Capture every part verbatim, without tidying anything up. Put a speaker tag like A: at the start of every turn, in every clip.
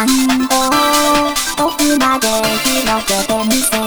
A: マンゴー奥まで広げてみせて、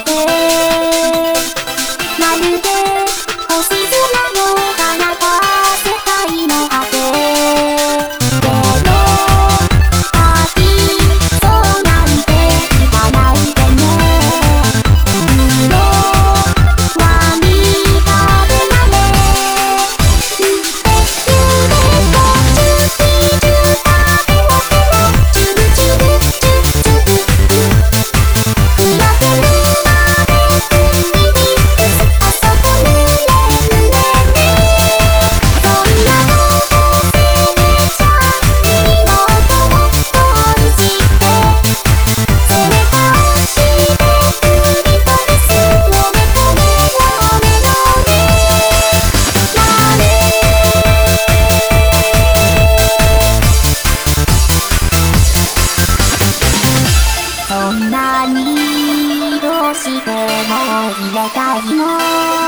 A: まるで星空の彼方世界の果てでも飽きそうなんて聞かないでね。黒は味方なれって夢とチューピチュータペロペロチュルチュルチュチュル砕けるまで海にすっとそこ濡れ濡れね。そんなことせれちゃ君の音を通してそれからしてクリトリスをめとめよめよね。まるそんなにどうしても入れたいの